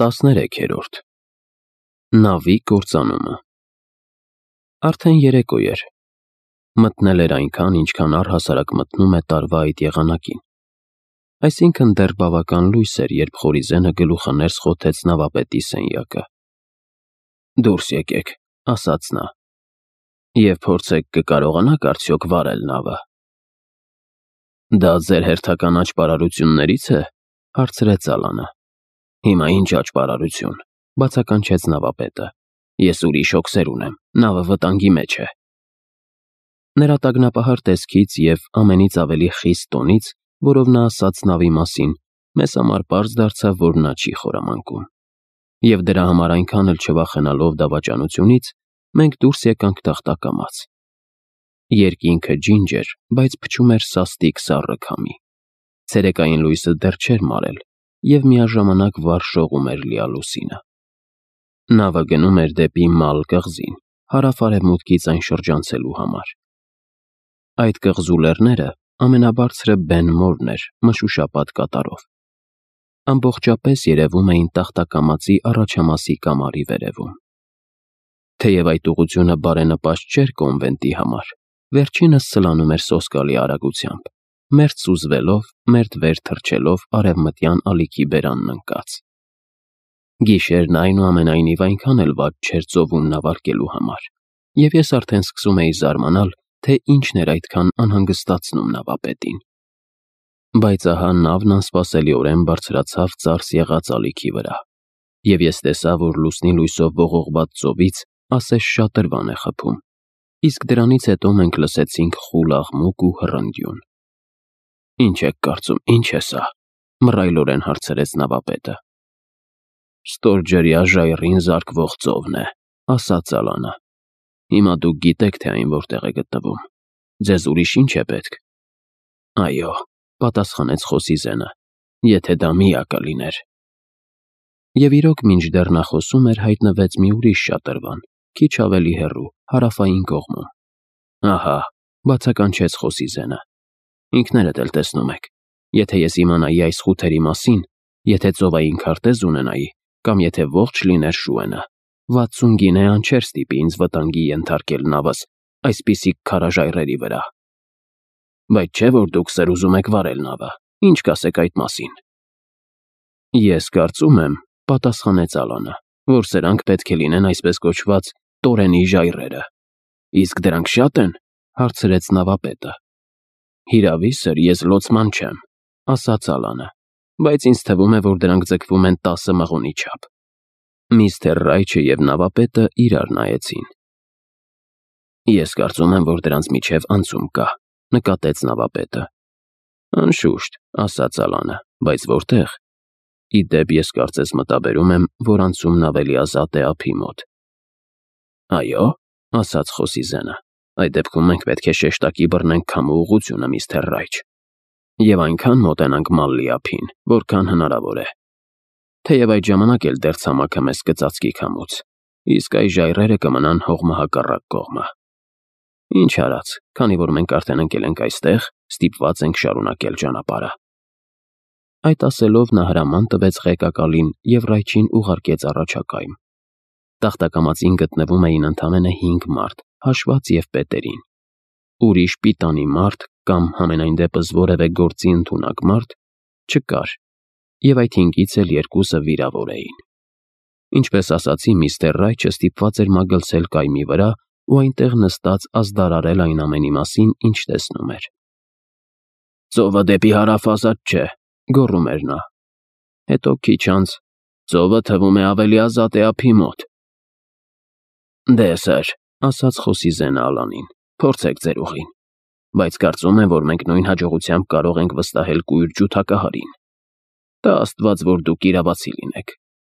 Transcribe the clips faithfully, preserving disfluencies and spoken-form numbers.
Տասներեքերորդ Նավի կործանումը Արդեն երեկո էր, մտնել էր այնքան, ինչքան առհասարակ մտնում է տարվա այդ եղանակին, այսինքն դեռ բավական լույս էր, երբ Խորիզենը գլուխը ներս խոթեց նավապետի սենյակը։ «Դուրս եկեք», ասաց նա, «և փորձեք կկարողանաք արդյոք վարել նավը»։ «Դա ձեր հերթական աճպարարությունների՞ց է», հարցրեց Ալանը։ «Հիմա ինչ աճպարարություն», բացականչեց նավապետը, «ես ուրիշ օքսեր ունեմ, նավը վտանգի մեջ է»։ Նրա տագնապահար տեսքից և ամենից ավելի խիստ տոնից, որով նա ասաց նավի մասին, մեզ համար պարզ դարձավ, որ նա չի խորամանկում։ Եվ դրա համար այնքան էլ չվախենալով դավաճանությունից, մենք դուրս եկանք տախտակամաց։ Երկինքը ջինջ էր, բայց փչում էր սաստիկ սառը քամի։ Ցերեկային լույսը դեռ չէր մարել, և միաժամանակ վառ շողում էր լիալուսինը։ Նավը գնում էր դեպի Մալ կղզին, հարավ-արևմուտքից այն շրջանցելու համար։ Այդ կղզու լեռները ամենաբարձրը Բեն Մորն էր, մշուշապատ կատարով։ Ամբողջապես երևում էին տախտակամածի առաջամասի կամարի վերևում։ Թեև այդ ուղղությունը բարենպաստ չէր կոնվենտի համար, վերջինս սլանում էր սոսկալի արագությամբ, մերթ սուզվելով, մերթ վեր թռչելով արևմտյան ալիքի բերանն ընկած։ Գիշերն այնուամենայնիվ այնքան էլ վատ չէր ծովում նավարկելու համար, և ես արդեն սկսում էի զարմանալ, թե ինչն էր այդքան անհանգստացնում նավապետին։ Բայց ահա նավն անսպասելիորեն բարձրացավ ծարս եղած ալիքի վրա, և ես տեսա, որ լուսնի լույսով ողողված ծովից ասես շատրվան է խփում, իսկ դրանից հետո մենք լսեցինք խուլ աղմուկ ու հռնդյուն։ «Ինչ եք կարծում, ինչ է սա», մռայլորեն հարցրեց նավապետը։ «Ստորջրյա ժայռին զարկվող ծովն է», ասաց Ալանը։ «Հիմա դուք գիտեք, թե այն որտեղ է գտնվում։ Ձեզ ուրիշ ինչ է պետք»։ «Այո», պատասխանեց Խոսիզենը, «եթե դա միակը լիներ»։ Եվ իրոք մինչդեռ նա խոսում էր, հայտնվեց մի ուրիշ շատրվան, քիչ ավելի հեռու, հարավային կողմում։ «Ահա», բացականչեց Խոսիզենը, «ինքներդ էլ տեսնում եք, եթե ես իմանայի այս խութերի մասին, եթե ծովային քարտեզ ունենայի, կամ եթե ողջ լիներ Շուենը, վաթսուն գինեան չէր ստիպի ինձ վտանգի ենթարկել նավս այսպիսի քարաժայռերի վրա։ Բայց չէ՞ որ դուք սեր ուզում եք վարել նավը, ինչ կասեք այդ մասին»։ «Ես կարծում եմ», պատասխանեց Ալանը, «որ սրանք պետք է լինեն այսպես կոչված տորենի ժայռերը»։ «Իսկ դրանք շա՞տ են», հարցրեց նավապետը։ «Հիրավի, սըր, ես լոցման չեմ», ասաց Ալանը, «բայց ինձ թվում է, որ դրանք ձգվում են տասը մղոնի չափ»։ Միստր Ռայչը և նավապետը իրար նայեցին։ «Ես կարծում եմ, որ դրանց միջև անցում կա», նկատեց նավապետը։ «Անշուշտ», ասաց Ալանը, «բայց որտեղ։ Ի դեպ, ես կարծես մտաբերում եմ, որ անցումն ավելի ազատ է ափի մոտ»։ «Այո՞, ասաց Խոսիզենը, «այդ դեպքում մենք պետք է շեշտակի բռնենք քամու ուղղությունը, միստր Ռայչ, և այնքան մոտենանք Մալլի ափին, որքան հնարավոր է։ Թեև այդ ժամանակ էլ դեռ ցամաքը մեզ կծածկի քամուց, իսկ այս ժայռերը կմնան հողմահակառակ կողմը։ Ինչ արած, քանի որ մենք արդեն ընկել ենք այստեղ, ստիպված ենք շարունակել ճանապարհը»։ Այդ ասելով նա հրաման տվեց ղեկակալին և Ռայչին ուղարկեց առաջակայմ։ Տախտակամածին գտնվում էին ընդամենը հինգ մարդ, հաշված և պետերին։ Ուրիշ պիտանի մարդ կամ համենայն դեպս որևէ գործի ընդունակ մարդ չկար, և այդ հինգից էլ երկուսը վիրավոր էին։ Ինչպես ասացի, միստր Ռայչը ստիպված էր մագլցել կայմի վրա ու այնտեղ նստած ազդարարել այն ամենի մասին, ինչ տեսնում էր։ «Ծովը դեպի հարավ ազատ չէ», գոռում էր նա։ Հետո քիչ անց. «Ծովը թվում է ավելի ազատ է ափի մոտ»։ «Դե, սըր», ասաց Խոսիզենը Ալանին, «փորձեք ձեր ուղին, բայց կարծում եմ, որ մենք նույն հաջողությամբ կարող ենք վստահել կույր ջութակահարին։ Տա Աստված, որ դուք իրավացի լինեք»։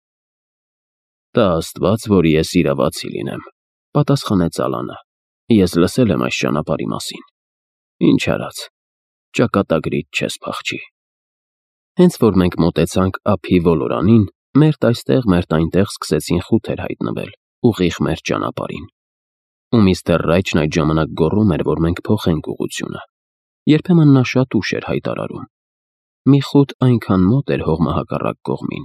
«Տա Աստված, որ ես իրավացի լինեմ», պատասխանեց Ալանը, «ես լսել եմ այս ճանապարհի մասին։ Ինչ արած, ճակատագրից չես փախչի»։ Հենց որ մենք մոտեցանք ափի ոլորանին, մերթ այստեղ, մերթ այնտեղ սկսեցին խութեր հայտնվել, ուղիղ մեր ճանապարհին։ Ու միստր Ռայչն այդ ժամանակ գոռում էր, որ մենք փոխենք ուղղությունը։ Երբեմն նա շատ ուշ էր հայտարարում։ Մի խուտ այնքան մոտ էր հողմահակառակ կողմին,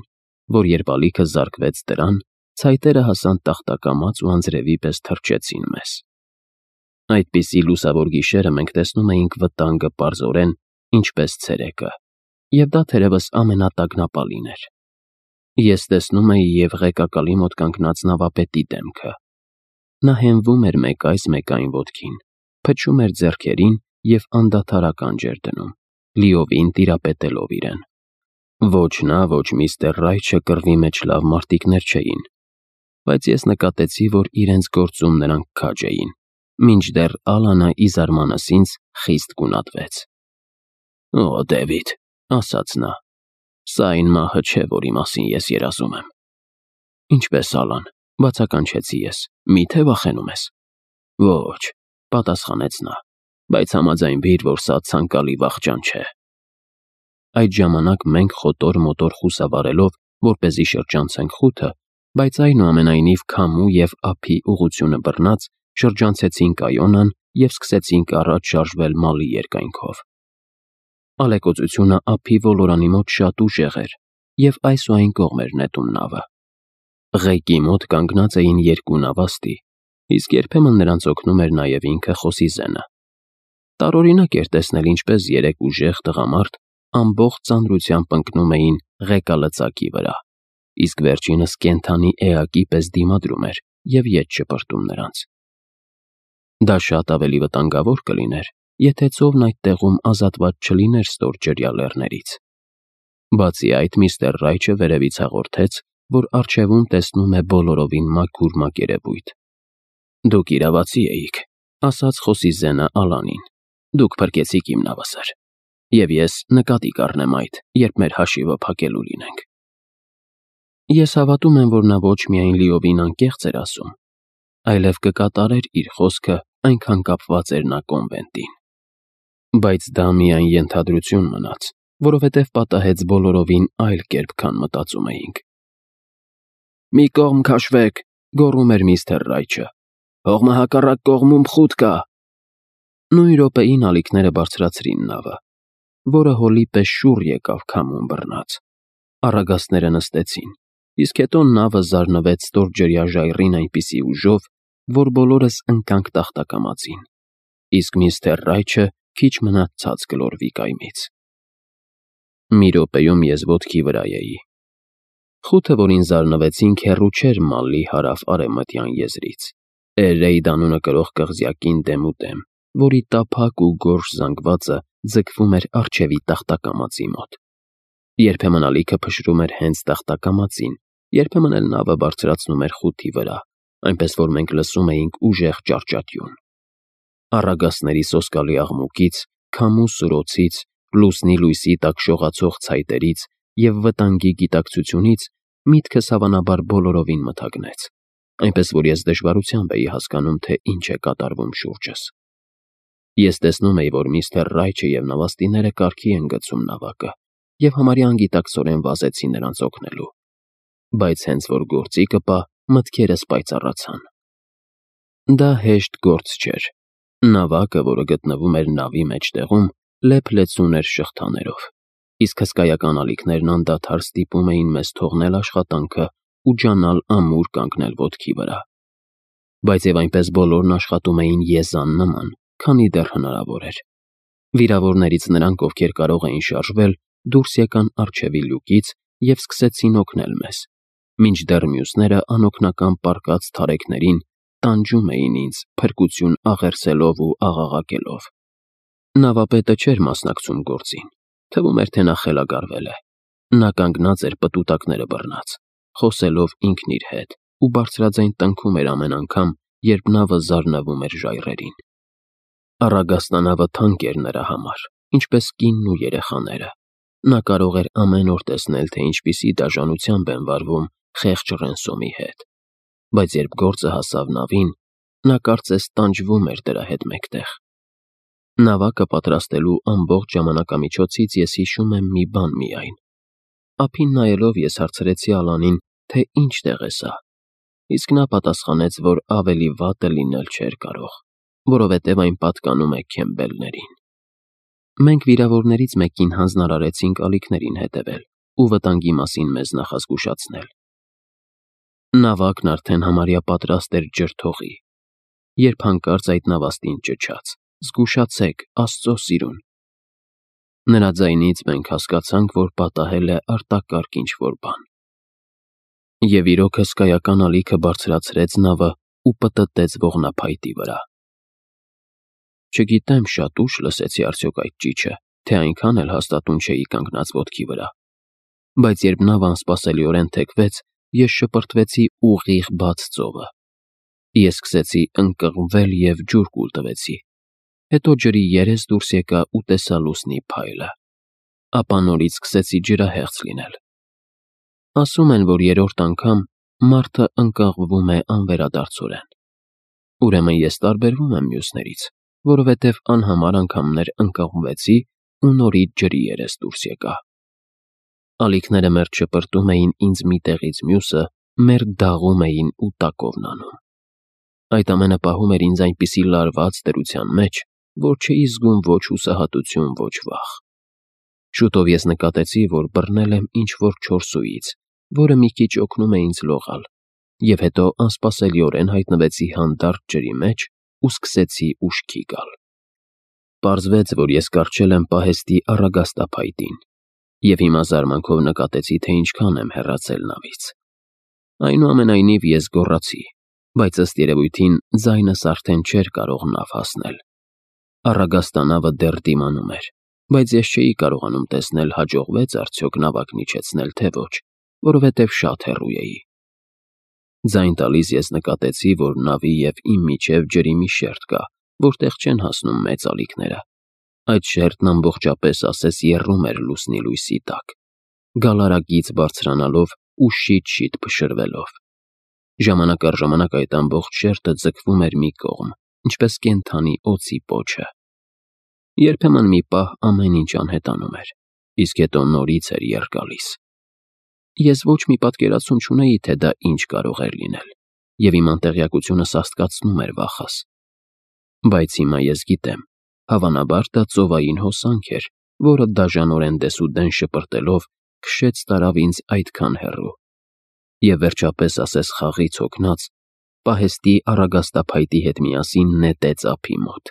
որ երբ ալիքը զարկվեց դրան, ցայտերը հասան տախտակամած ու անձրևի պես թռչեցին մեզ։ Այդպիսի լուսավոր գիշերը մենք տեսնում էինք վտանգը պարզորեն, ինչպես ցերեկը, և դա թերևս ամենատագնապալին էր։ Ես տեսնում էի և ղեկակալի մոտ կանգնած նավապետի դեմքը։ Նա հենվում էր մեկ այս մեկ այն ոտքին, փչում էր ձեռքերին և անդադար ականջ էր դնում, լիովին տիրապետելով իրեն։ Ոչ նա, ոչ միստր Ռայչը կռվի մեջ լավ մարտիկներ չէին, բայց ես նկատեցի, որ իրենց գործում նրանք քաջ էին, մինչդեռ Ալանը ի զարմանս ինձ խիստ գունատվեց։ «Օ, Դեվիդ», ասաց նա, «սա այն մահը չէ, որի մասին ես երազում եմ»։ «Ինչպե՞ս, Ալան», բացականչեցի ես, «միթե վախենում ես»։ «Ոչ», պատասխանեց նա, «բայց համաձայնվիր, որ սա ցանկալի վախճան չէ»։ Այդ ժամանակ մենք խոտոր-մոտոր խուսավառելով, որպեսզի շրջանցենք խութը, բայց այնուամենայնիվ քամու և ափի ուղղությունը բռնած, շրջանցեցինք Այոնան և սկսեցինք առաջ շարժվել մալի երկայնքով։ Ալեկոծությունը ափի ոլորանի մոտ շատ ուժեղ էր, և այս ու այն կողմ էր նետում նավը։ Ղեկի մոտ կանգնած էին երկու նավաստի, իսկ երբեմն նրանց օգնում էր նաև ինքը Խոսիզենը։ Տարօրինակ էր տեսնել, ինչպես երեք ուժեղ տղամարդ ամբողջ ծանրությամբ ընկնում էին ղեկալծակի վրա, իսկ վերջինս կենդանի էակի պես դիմադրում էր և ետ շպրտում նրանց։ Դա շատ ավելի վտանգավոր կլիներ, եթե ծովն այդ տեղում ազատված չլիներ ստորջրյա լեռներից։ Բացի այդ, միստր Ռայչը վերևից հաղորդեց, որ առջևում տեսնում է բոլորովին մաքուր մակերևույթ։ «Դուք իրավացի էիք», ասաց Խոսիզենը Ալանին, «դուք փրկեցիք իմ նավը, սըր, և ես նկատի կառնեմ այդ, երբ մեր հաշիվը փակելու լինենք»։ Ես հավատում եմ, որ նա ոչ միայն լիովին անկեղծ էր ասում, այլև կկատարեր իր խոսքը, այնքան կապված էր նա կոնվենտին։ Բայց դա միայն ենթադրություն մնաց, որովհետև պատահեց բոլորովին այլ կերպ, քան մտածում էինք։ «Մի կողմ քաշվեք», գոռում էր միստր Ռայչը, «հողմը հակառակ կողմում խուտ կա»։ Նույն րոպեին ալիքները բարձրացրին նավը, որը հոլի պես շուռ եկավ քամուն բռնած։ Առագաստները նստեցին, իսկ հետո նավը զարնվեց ստորջրյա ժայռին այնպիսի ուժով, որ բոլորս ընկանք տախտակամածին, իսկ միստր Ռայչը քիչ մնաց ցած գլորվի կայմից։ Մի րոպեում ես ոտքի վրա էի։ Խութը, որին զարնվեցինք, հեռու չէր մալի հարավ-արևմտյան եզրից, Էրեյդ անունը կրող կղզյակին դեմուդեմ, որի տափակ ու գորշ զանգվածը ձգվում էր առջևի տախտակամածի մոտ։ Երբեմն ալիքը փշրում էր հենց տախտակամածին, երբեմն էլ նավը բարձրացնում էր խութի վրա, այնպես որ մենք լսում էինք ուժեղ ճարճատյուն։ Առագաստների սոսկալի աղմուկից, քամու սուրոցից, լուսնի լույսի տակ շողացող ցայտերից և վտանգի գիտակցությունից միտքս հավանաբար բոլորովին մթագնեց, այնպես որ ես դժվարությամբ էի հասկանում, թե ինչ է կատարվում շուրջս։ Ես տեսնում էի, որ միստր Ռայչը և նավաստիները կարգի են գցում նավակը և համարյա անգիտակցորեն վազեցին նրանց օգնելու, բայց հենց որ գործի կպա, մտքերս պայծառացան։ Դա հեշտ գործ չէր։ Նավակը, որը գտնվում էր նավի մեջտեղում, լեփ-լեցուն էր շղթաներով, իսկ հսկայական ալիքներն անդադար ստիպում էին մեզ թողնել աշխատանքը ու ջանալ ամուր կանգնել ոտքի վրա։ Բայց և այնպես բոլորն աշխատում էին եզան նման, քանի դեռ հնարավոր էր։ Վիրավորներից նրանք, ովքեր կարող էին շարժվել, դուրս եկան առջևի լյուկից և սկսեցին օգնել մեզ, մինչդեռ մյուսները անօգնական պառկած թարեքներին տանջում էին ինձ, փրկություն աղերսելով ու աղաղակելով։ Նավապետը չէր մասնակցում գործին, թվում էր, թե նա խելագարվել է։ Նա կանգնած էր պտուտակները բռնած, խոսելով ինքն իր հետ ու բարձրաձայն տնքում էր ամեն անգամ, երբ նավը զարնվում էր ժայռերին։ Առագաստանավը թանկ էր նրա համար, ինչպես կինն ու երեխաները։ Նա կարող էր ամեն օր տեսնել, թե ինչպիսի դաժանությամբ են վարվում խեղճ Ռենսոմի հետ, բայց երբ գործը հասավ նավին, նա կարծես տանջվում էր դրա հետ մեկտեղ։ Նավակը պատրաստելու ամբողջ ժամանակամիջոցից ես հիշում եմ մի բան միայն։ Ափին նայելով ես հարցրեցի Ալանին, թե ինչ տեղ է սա, իսկ նա պատասխանեց, որ ավելի վատը լինել չէր կարող, որովհետև այն պատկանում է Քեմբելներին։ Մենք վիրավորներից մեկին հանձնարարեցինք ալիքներին հետևել, ու վտանգի մասին մեզ նախազգուշացնել։ Նավակն արդեն համարյա պատրաստ էր ջրթողի, երբ հանկարծ այդ նավաստին ճչաց. «Զգուշացեք, Աստծո սիրուն»։ Նրա ձայնից մենք հասկացանք, որ պատահել է արտակարգ ինչ-որ բան։ Եվ իրոք հսկայական ալիքը բարձրացրեց նավը ու պտտեց ողնափայտի վրա։ Չգիտեմ շատ ուշ լսեցի արդյոք այդ ճիչը, թե այնքան էլ հաստատուն չէի կանգնած ոտքի վրա, բայց երբ նավը անսպասելիորեն թեքվեց, ես շպրտվեցի ուղիղ բաց ծովը։ Ես սկսեցի ընկղմվել և ջուր կուլ տվեցի, հետո ջրի երես դուրս եկա ու տեսա լուսնի փայլը, ապա նորից սկսեցի ջրահեղձ լինել։ Ասում են, որ երրորդ անգամ մարդը ընկղմվում է անվերադարձորեն։ Ուրեմն ես տարբերվում եմ մյուսներից, որովհետև անհամար անգամներ ընկղմվեցի ու նորից ջրի երես դուրս եկա։ Ալիքները մերթ շպրտում էին ինձ մի տեղից մյուսը, մերթ դաղում էին ու տակովն անում։ Այդ ամենը պահում էր ինձ այնպիսի լարված դրության մեջ, որ չէի զգում ոչ հուսահատություն, ոչ վախ։ Շուտով ես նկատեցի, որ բռնել եմ ինչ-որ չորսուից, որը մի քիչ օգնում է ինձ լողալ, և հետո անսպասելիորեն հայտնվեցի հանդարտ ջրի մեջ ու սկսեցի ուշքի գալ։ Պարզվեց, որ ես կառչել եմ պահեստի առագաստափայտին, և հիմա զարմանքով նկատեցի, թե ինչքան եմ հեռացել նավից։ Այնուամենայնիվ ես գոռացի, բայց ըստ երևույթին ձայնս արդեն չէր կարող նավ հասնել։ Առագաստանավը դեռ դիմանում էր, բայց ես չէի կարողանում տեսնել հաջողվեց արդյոք նավակն իջեցնել, թե ոչ, որովհետև շատ հեռու էի։ Ձայն տալիս ես նկատեցի, որ նավի և իմ միջև ջրի մի շերտ կա, որտեղ չեն հասնում մեծ ալիքները։ Այդ շերտն ամբողջապես ասես եռում էր լուսնի լույսի տակ, գալարակից բարձրանալով ու շիթ-շիթ փշրվելով։ Ժամանակ առ ժամանակ այդ ամբողջ շերտը ձգվում էր մի կողմ, ինչպես կենդանի օձի պոչը։ Երբեմն մի պահ ամեն ինչ անհետանում էր, իսկ հետո նորից էր եռ գալիս։ Ես ոչ մի պատկերացում չունեի, թե դա ինչ կարող էր լինել, և իմ անտեղյակությունը սաստկացնում էր վախս։ Բայց հիմա ես գիտեմ, հավանաբար դա ծովային հոսանք էր, որը դաժանորեն դեսուդեն շպրտելով քշեց տարավ ինձ այդքան հեռու, և վերջապես ասես խաղից հոգնած, պահեստի առագաստափայտի հետ միասին նետեց ափի մոտ։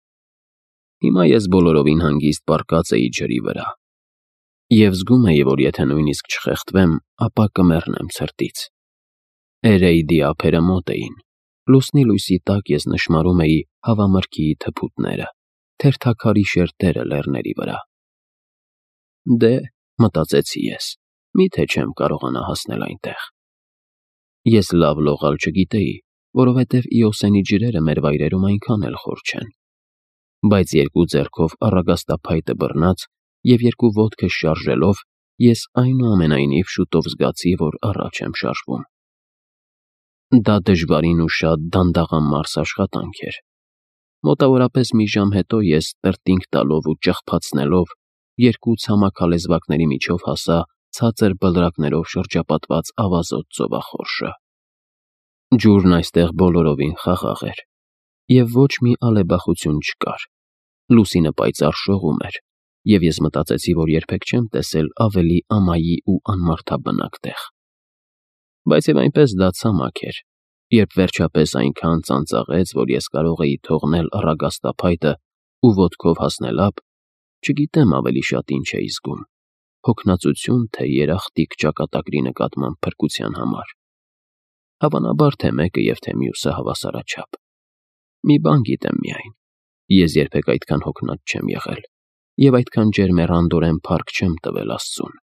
Հիմա ես բոլորովին հանգիստ պառկած էի ջրի վրա, և զգում էի, որ եթե նույնիսկ չխեղդվեմ, ապա կմեռնեմ ցրտից։ Էրեյդի ափերը մոտ էին, լուսնի լույսի տակ ես նշմարում էի հավամրգիի թփուտները, թերթաքարի շերտերը լեռների վրա։ Դե, մտածեցի ես, միթե չեմ կարողանա հասնել այնտեղ։ Ես լավ լողալ չգիտեի, որովհետև Իոսենի ջրերը մեր վայրերում այնքան էլ խոր չեն։ Բայց երկու ձեռքով առագաստափայտը բռնած և երկու ոտքս շարժելով, ես այնուամենայնիվ շուտով զգացի, որ առաջ եմ շարժվում։ Դա դժվարին ու շատ դանդաղամարս աշխատանք էր։ Մոտավորապես մի ժամ հետո ես տրտինգ տալով ու ճղփացնելով երկու ցամաքալեզվակների միջով հասա ցածր բլրակներով շրջապատված ավազոտ ծովախորշը։ Ջուրն այստեղ բոլորովին խաղաղ էր, և ոչ մի ալեբախություն չկար։ Լուսինը պայծառ շողում էր, և ես մտածեցի, որ երբեք չեմ տեսել ավելի ամայի ու անմարդաբնակ տեղ։ Բայց և այնպես դա ցամաք էր, երբ վերջապես այնքան ծանծաղեց, որ ես կարող էի թողնել առագաստափայտը ու ոտքով հասնել ափ, չգիտեմ ավելի շատ ինչ էի զգում՝ հոգնածություն, թե երախտիկ ճակատագրի նկատմամբ փրկության համար։ Հավանաբար թե մեկը և թե մյուսը հավասարաչափ։ Մի բան գիտեմ միայն. ես երբեք այդքան հոգնած չեմ եղել, և այդքան ջերմեռանդորեն փառք չեմ տվել Աստծուն։